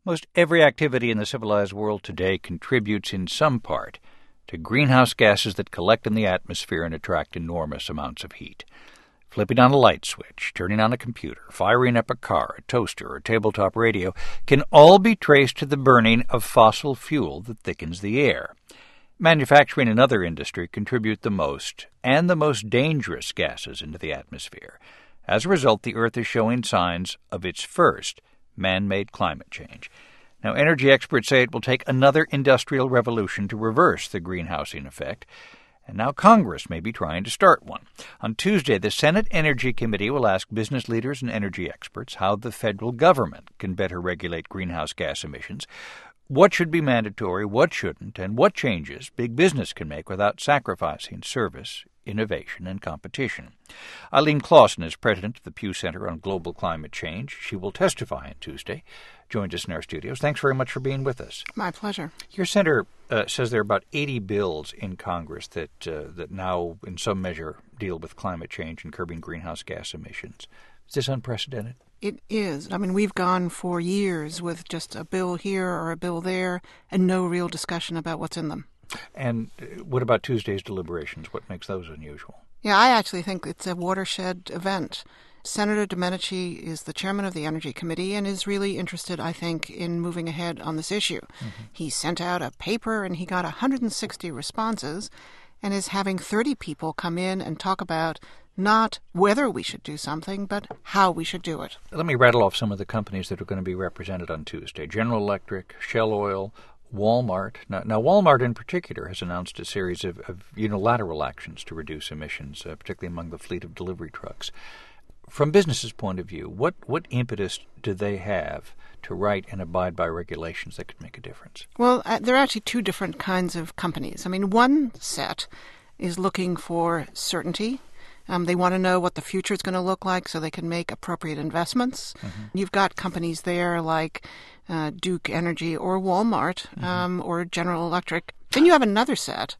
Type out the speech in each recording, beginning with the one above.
Most every activity in the civilized world today contributes in some part to greenhouse gases that collect in the atmosphere and attract enormous amounts of heat. Flipping on a light switch, turning on a computer, firing up a car, a toaster, or a tabletop radio can all be traced to the burning of fossil fuel that thickens the air. Manufacturing and other industry contribute the most and the most dangerous gases into the atmosphere. As a result, the Earth is showing signs of its first man-made climate change. Now, energy experts say it will take another industrial revolution to reverse the greenhousing effect, and now Congress may be trying to start one. On Tuesday, the Senate Energy Committee will ask business leaders and energy experts how the federal government can better regulate greenhouse gas emissions, what should be mandatory, what shouldn't, and what changes big business can make without sacrificing service, innovation, and competition. Eileen Clausen is president of the Pew Center on Global Climate Change. She will testify on Tuesday. Joins us in our studios. Thanks very much for being with us. My pleasure. Your center says there are about 80 bills in Congress that now, in some measure, deal with climate change and curbing greenhouse gas emissions. Is this unprecedented? It is. I mean, we've gone for years with just a bill here or a bill there and no real discussion about what's in them. And what about Tuesday's deliberations? What makes those unusual? Yeah, I actually think it's a watershed event. Senator Domenici is the chairman of the Energy Committee and is really interested, I think, in moving ahead on this issue. Mm-hmm. He sent out a paper and he got 160 responses and is having 30 people come in and talk about not whether we should do something, but how we should do it. Let me rattle off some of the companies that are going to be represented on Tuesday. General Electric, Shell Oil, Walmart. Now Walmart in particular has announced a series of unilateral actions to reduce emissions, particularly among the fleet of delivery trucks. From business's point of view, what impetus do they have to write and abide by regulations that could make a difference? Well, there are actually two different kinds of companies. I mean, one set is looking for certainty. They want to know what the future is going to look like so they can make appropriate investments. Mm-hmm. You've got companies there like Duke Energy or Walmart or General Electric. Then you have another set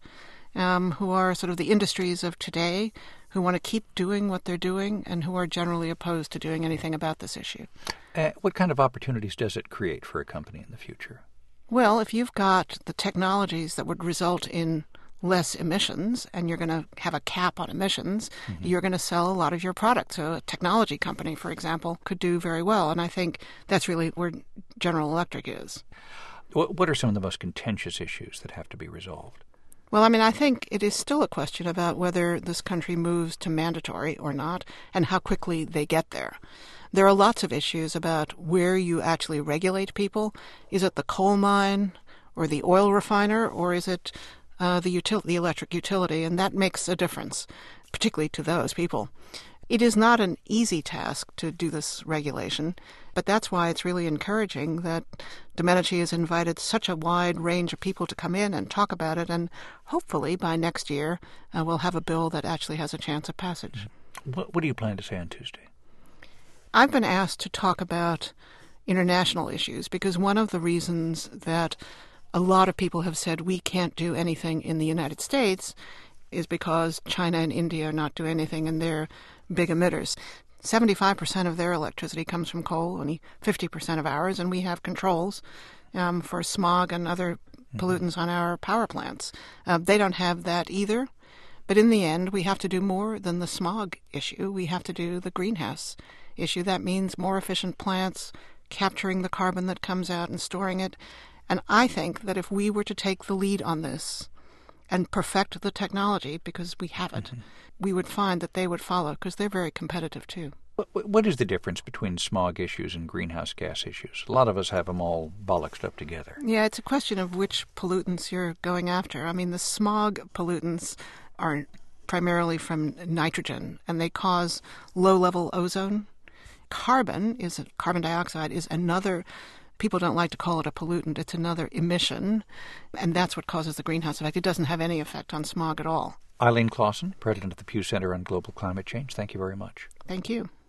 who are sort of the industries of today who want to keep doing what they're doing and who are generally opposed to doing anything about this issue. What kind of opportunities does it create for a company in the future? Well, if you've got the technologies that would result in less emissions and you're going to have a cap on emissions, you're going to sell a lot of your products. So a technology company, for example, could do very well. And I think that's really where General Electric is. What are some of the most contentious issues that have to be resolved? Well, I mean, I think it is still a question about whether this country moves to mandatory or not and how quickly they get there. There are lots of issues about where you actually regulate people. Is it the coal mine or the oil refiner, or is it the electric utility? And that makes a difference, particularly to those people. It is not an easy task to do this regulation, but that's why it's really encouraging that Domenici has invited such a wide range of people to come in and talk about it, and hopefully by next year we'll have a bill that actually has a chance of passage. What do you plan to say on Tuesday? I've been asked to talk about international issues because one of the reasons that a lot of people have said we can't do anything in the United States is because China and India are not doing anything, and they're big emitters. 75% of their electricity comes from coal, only 50% of ours, and we have controls for smog and other pollutants on our power plants. They don't have that either. But in the end, we have to do more than the smog issue. We have to do the greenhouse issue. That means more efficient plants, capturing the carbon that comes out and storing it. And I think that if we were to take the lead on this and perfect the technology, because we have it, we would find that they would follow, because they're very competitive too. What is the difference between smog issues and greenhouse gas issues? A lot of us have them all bollocksed up together. Yeah, it's a question of which pollutants you're going after. I mean, the smog pollutants are primarily from nitrogen, and they cause low-level ozone. Carbon dioxide is another. People don't like to call it a pollutant. It's another emission, and that's what causes the greenhouse effect. It doesn't have any effect on smog at all. Eileen Clausen, president of the Pew Center on Global Climate Change, thank you very much. Thank you.